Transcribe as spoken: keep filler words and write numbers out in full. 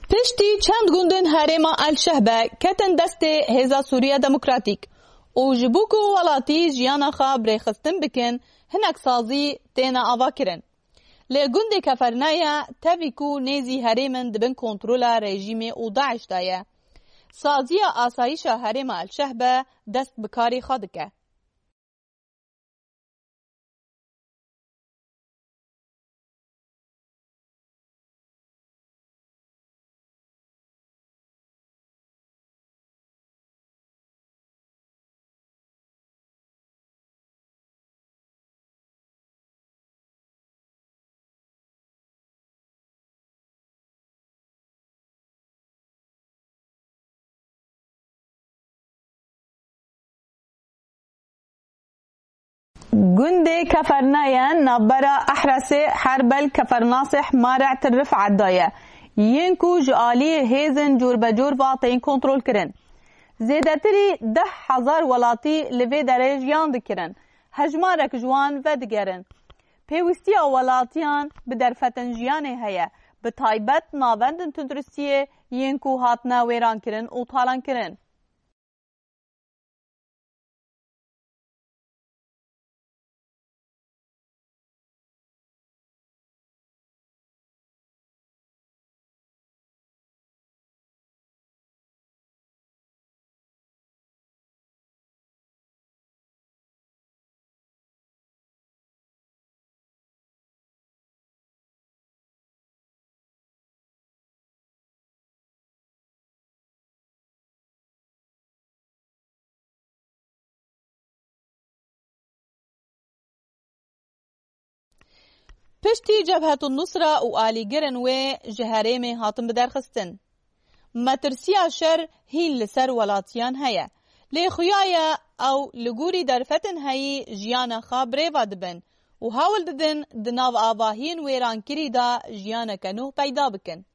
پشتی چند گوندن هرما الشهبه کتن دست هزا سوریه دموکراتیک و جبوک و ولاتی جیانا خواه بریخستن بکن هنک سازی تینا آوا کرن. لی گوند کفرنایا تاویکو نیزی هرمن دبن کنترول رژیم و داعش دایه. سازی آسایش هرما الشهبه دست بکاری خودکه. گوند کفرنایا نبرا احرس حرب الكفرناصح مارع الرفع الداية ينكو جعالي هيزن جور بجور واطين كنترول كرن زيدتري ده حزار ولاتي لفي درجيان دكرن هجمارك جوان ودگرن پیوستي ولاتيان بدرفتن جيانه هيا بتايبت ناوندن تندرسيه ينكو هاتنا ويران كرن و طالان كرن پشتی جبهة النصرة و آلی گرن و جهریم هاتم بدرخستن. مترسیا شر هین لسر ولاتیان هیا. لی خویایا او لگوری درفتن هایی جیانا خواب ریوا دبن و هاول ددن دناو آباهین ویران کری دا جیانا کنوه پیدا بکن.